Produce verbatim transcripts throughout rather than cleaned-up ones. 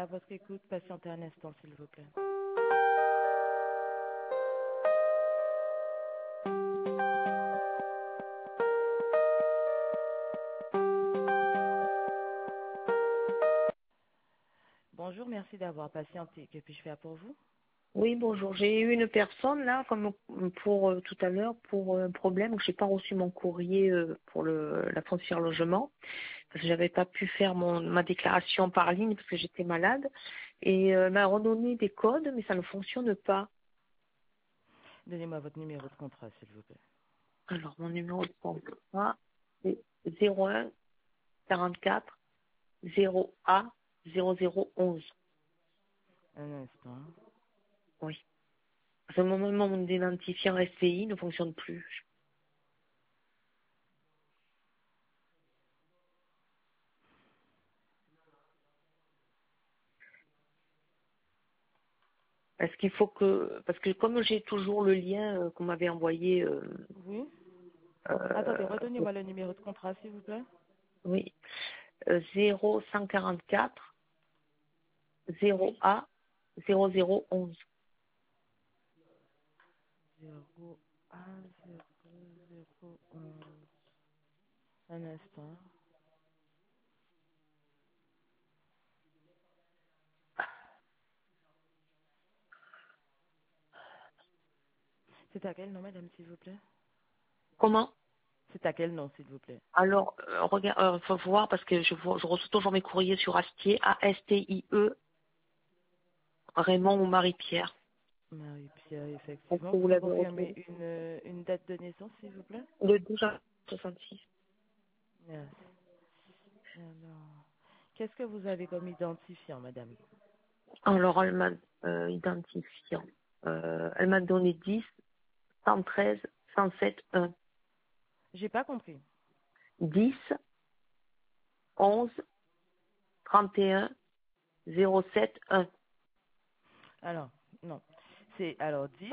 votre écoute. Patientez un instant, s'il vous plaît. Bonjour, merci d'avoir patienté. Que puis-je faire pour vous? Oui, bonjour. J'ai eu une personne là, comme pour euh, tout à l'heure, pour un problème où j'ai pas reçu mon courrier euh, pour le la foncière logement, parce que j'avais pas pu faire mon ma déclaration par ligne parce que j'étais malade, et euh, elle m'a redonné des codes, mais ça ne fonctionne pas. Donnez-moi votre numéro de contrat, s'il vous plaît. Alors mon numéro de contrat c'est zéro un quarante-quatre zéro A zéro zéro onze. Un instant. Oui. À ce moment, mon identifiant S C I ne fonctionne plus. Parce qu'il faut que, parce que comme j'ai toujours le lien euh, qu'on m'avait envoyé, euh, Oui. Attendez, euh, redonnez-moi le numéro de contrat, s'il vous plaît. oui, euh, zéro un un quatre zéro Oui. A zéro zéro onze. zéro un zéro zéro onze. Un instant. C'est à quel nom, madame, s'il vous plaît? Comment? C'est à quel nom, s'il vous plaît? Alors, euh, regarde, euh, faut voir parce que je, vois, je reçois toujours mes courriers sur Astier, A S T I E, Raymond ou Marie-Pierre. Marie-Pierre, Est-ce effectivement. que Vous vous pouvez l'avez confirmer retrouvé? une, euh, une date de naissance, s'il vous plaît? Le douze soixante-six. Merci. Alors, qu'est-ce que vous avez comme identifiant, madame? Alors, elle m'a euh, identifiant. Euh, elle m'a donné dix cent treize cent sept un. J'ai pas compris. dix onze trente et un zéro sept un. Alors, non. C'est alors dix,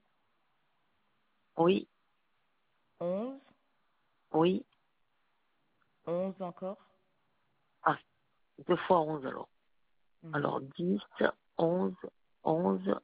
Oui, onze, oui. onze encore. Ah, deux fois onze alors. Mhm. Alors dix onze onze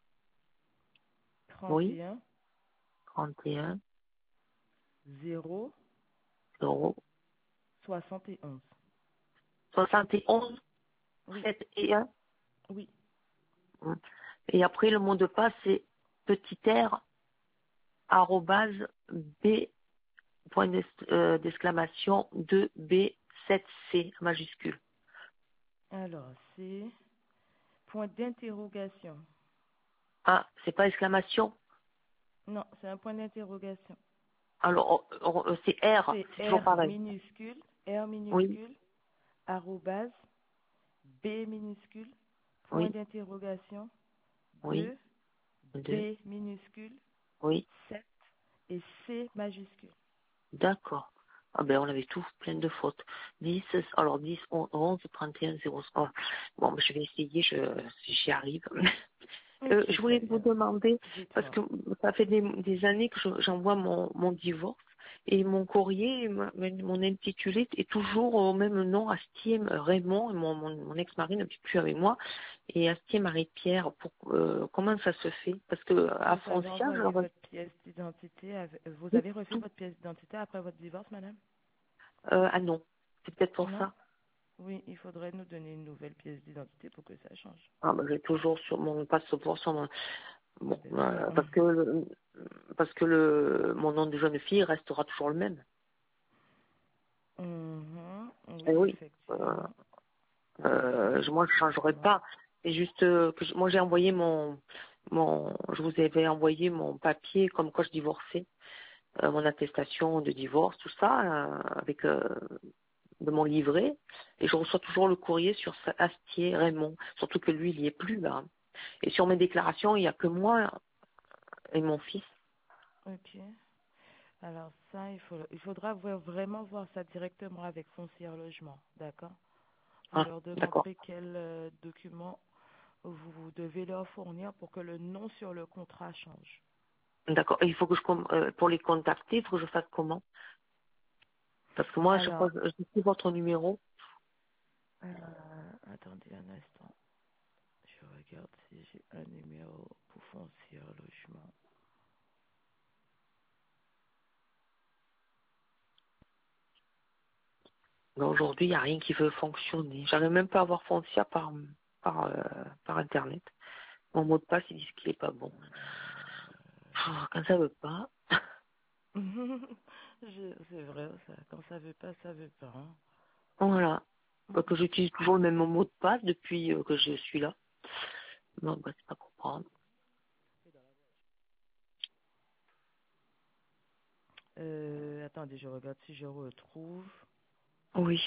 oui, trente et un, trente et un zéro, zéro soixante et onze. soixante et onze Oui, sept et un. oui. Et après le mot de passe c'est petit r arrobase b point d'ex- euh, d'exclamation deux b sept c majuscule. Alors, c'est point d'interrogation. Ah, c'est pas exclamation. Non, c'est un point d'interrogation. Alors on- on- c'est R, C'est c'est toujours R pareil. minuscule, R Oui, minuscule, arrobase, B minuscule, point oui, d'interrogation, oui, deux, deux, B minuscule, oui. sept et C majuscule. D'accord. Ah ben on avait tout plein de fautes. dix, alors dix, onze, trente et un, zéro. Oh. Bon, ben, je vais essayer, je, si j'y arrive. Euh, Ok, je très voulais vous bien. demander, parce Dites-moi. que ça fait des, des années que je- j'envoie mon, mon divorce et mon courrier, ma- mon intitulé est toujours au même nom, Astier Raymond, et mon, mon, mon ex-mari n'habite plus avec moi, et Astier Marie-Pierre. Pour, euh, comment ça se fait? Parce que à Vous avez Foncia, je envoyé leur ai votre pièce d'identité. avec- Vous dit avez refait tout. votre pièce d'identité après votre divorce, madame? Euh, ah non, c'est peut-être pour Non? ça. Oui, il faudrait nous donner une nouvelle pièce d'identité pour que ça change. Ah, bah, j'ai toujours sur mon passeport sur mon Eh bon bien, euh, ça. parce que le- parce que le mon nom de jeune fille restera toujours le même. Mhm. Et Oui, oui, euh, effectivement. euh, je- moi je changerai Effectivement. pas. C'est juste euh, que je- moi j'ai envoyé mon mon je vous avais envoyé mon papier comme quoi je divorçais, euh, mon attestation de divorce, tout ça euh, avec euh, de mon livret, et je reçois toujours le courrier sur sa- Astier Raymond, surtout que lui il y est plus là. Et sur mes déclarations il y a que moi et mon fils. Ok. Alors ça, il, faut, il faudra voir- vraiment voir ça directement avec Foncière Logement, d'accord? Vous Ah, leur d'accord. demanderez quel euh, document vous devez leur fournir pour que le nom sur le contrat change. D'accord. Et il faut que je com- euh, pour les contacter, il faut que je fasse comment? Parce que moi, à chaque fois, Alors, je je suis votre numéro. euh, attendez un instant. regarde si j'ai un numéro pour foncier logement. Mais aujourd'hui, il n'y a rien qui veut fonctionner. J'arrive même pas à avoir foncière par, par, euh, par Internet. Mon mot de passe, ils disent qu'il est pas bon. Ah, quand ça veut pas. Je- C'est vrai, ça. Quand ça veut pas, ça veut pas. Hein. Voilà. Parce que j'utilise toujours le même mot de passe depuis euh, que je suis là. Non, bah, c'est pas comprendre. Euh, attendez, je regarde si je retrouve. Oui.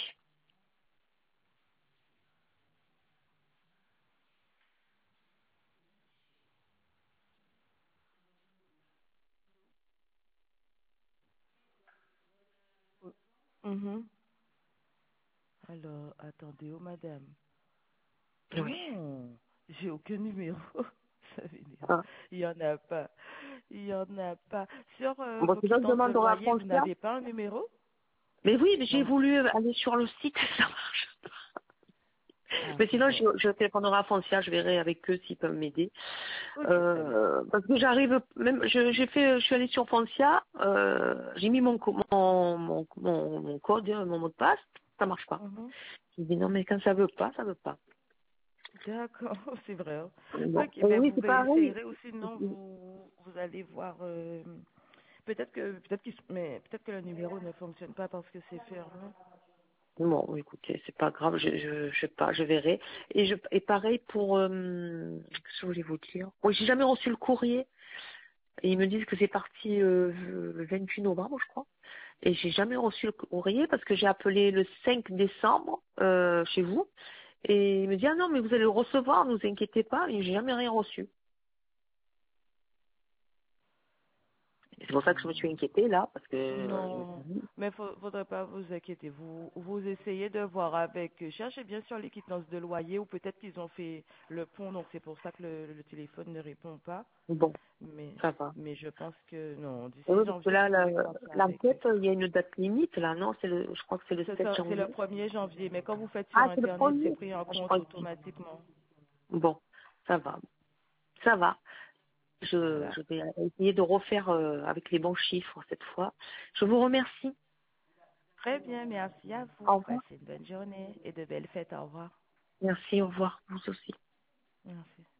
Mhm. Alors, attendez, oh madame. Oui. Non, j'ai aucun numéro. Ça m'énerve. Ah. Il y en a pas. Il y en a pas. Sur euh, Bon, vos c'est ça que je quittances de demande au loyer, vous foncière. n'avez pas un numéro? Mais oui, mais j'ai Non. voulu aller sur le site, ça marche. Ah, Mais sinon, je, bon. je téléphonerai à Foncia, je verrai avec eux s'ils peuvent m'aider. Ok, très bien. Euh, parce que j'arrive, même, je, j'ai fait, je suis allée sur Foncia, euh, j'ai mis mon, co- mon, mon, mon, mon code, hein, mon mot de passe, ça marche pas. Mhm. Je dis non, mais quand ça veut pas, ça veut pas. D'accord, c'est vrai. Hein. Bon. Ok, Et ben oui, vous c'est pareil. réessayerez ou sinon vous vous allez voir. euh, peut-être que peut-être qu'il mais peut-être que le numéro ne fonctionne pas parce que c'est fermé. Bon, écoutez, c'est pas grave, je, je, je sais pas, je verrai. Et je, et pareil pour, euh, qu'est-ce que je voulais vous dire? Oui, j'ai jamais reçu le courrier. Et ils me disent que c'est parti euh, le vingt-huit novembre, je crois. Et j'ai jamais reçu le courrier parce que j'ai appelé le cinq décembre euh, chez vous. Et il me dit ah non mais vous allez le recevoir, ne vous inquiétez pas. Et j'ai jamais rien reçu. Et c'est pour ça que je me suis Hmm. inquiétée là parce que euh, je me suis Non, dit mais faut, faudrait pas vous inquiéter. Vous, vous essayez de voir avec, euh, cherchez bien sur les quittances de loyer ou peut-être qu'ils ont fait le pont, donc c'est pour ça que le, le téléphone ne répond pas. bon, Mais, ça va. mais je pense que non, Et d'ici oui, parce que janvier, vous là la- pouvez voir ça avec eux. l'enquête, il y a une date limite là, non? C'est le, je crois que c'est le C'est sept ça, c'est le janvier. premier janvier, mais quand vous faites sur Ah c'est le Internet, c'est premier. pris en Ah, je compte crois que automatiquement. bon, ça va, ça va. Je, Voilà. je vais essayer de refaire euh, avec les bons chiffres cette fois. Je vous remercie. Très bien, merci à Au vous. revoir. Passez une bonne journée et de belles fêtes. Au revoir. Merci, au revoir. Vous aussi. Merci.